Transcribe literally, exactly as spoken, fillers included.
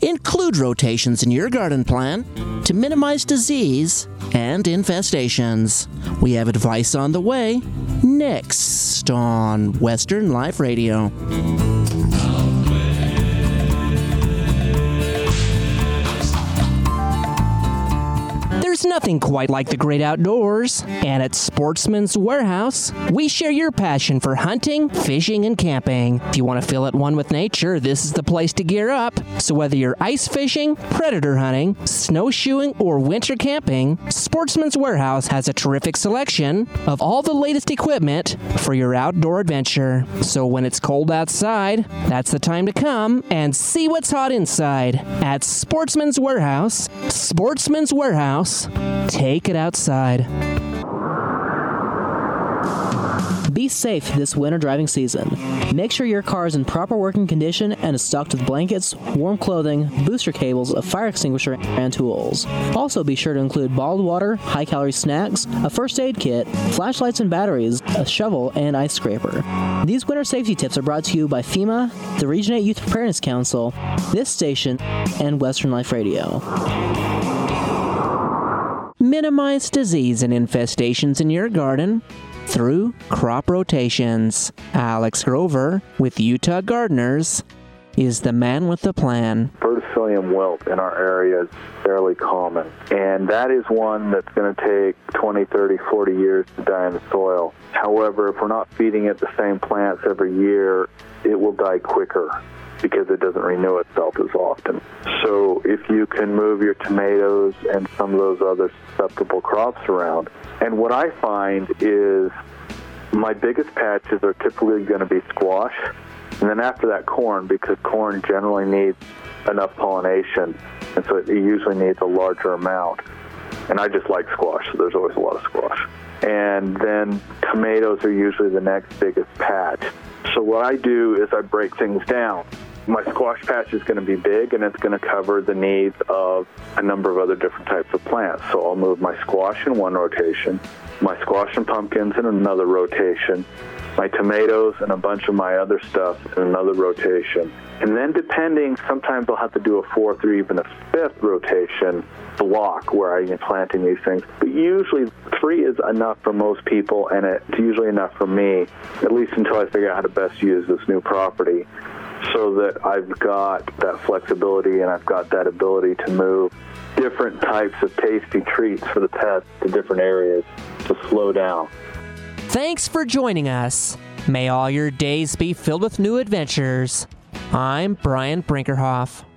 Include rotations in your garden plan to minimize disease and infestations. We have advice on the way next on Western Life Radio. There's nothing quite like the great outdoors, and at Sportsman's Warehouse, we share your passion for hunting, fishing, and camping. If you want to feel at one with nature, this is the place to gear up. So whether you're ice fishing, predator hunting, snowshoeing, or winter camping, Sportsman's Warehouse has a terrific selection of all the latest equipment for your outdoor adventure. So when it's cold outside, that's the time to come and see what's hot inside at Sportsman's Warehouse. Sportsman's Warehouse. Take it outside. Be safe this winter driving season. Make sure your car is in proper working condition and is stocked with blankets, warm clothing, booster cables, a fire extinguisher, and tools. Also be sure to include bottled water, high-calorie snacks, a first aid kit, flashlights and batteries, a shovel, and ice scraper. These winter safety tips are brought to you by FEMA, the Region eight Youth Preparedness Council, this station, and Western Life Radio. Minimize disease and infestations in your garden through crop rotations. Alex Grover with Utah Gardeners is the man with the plan. Verticillium wilt in our area is fairly common, and that is one that's going to take twenty, thirty, forty years to die in the soil. However, if we're not feeding it the same plants every year, it will die quicker because it doesn't renew itself as often. So if you can move your tomatoes and some of those other susceptible crops around. And what I find is my biggest patches are typically going to be squash, and then after that corn, because corn generally needs enough pollination, and so it usually needs a larger amount. And I just like squash, so there's always a lot of squash. And then tomatoes are usually the next biggest patch. So what I do is I break things down. My squash patch is going to be big, and it's going to cover the needs of a number of other different types of plants. So I'll move my squash in one rotation, my squash and pumpkins in another rotation, my tomatoes and a bunch of my other stuff in another rotation. And then depending, sometimes I'll have to do a fourth or even a fifth rotation block where I'm planting these things. But usually three is enough for most people, and it's usually enough for me, at least until I figure out how to best use this new property, so that I've got that flexibility and I've got that ability to move different types of tasty treats for the pets to different areas to slow down. Thanks for joining us. May all your days be filled with new adventures. I'm Brian Brinkerhoff.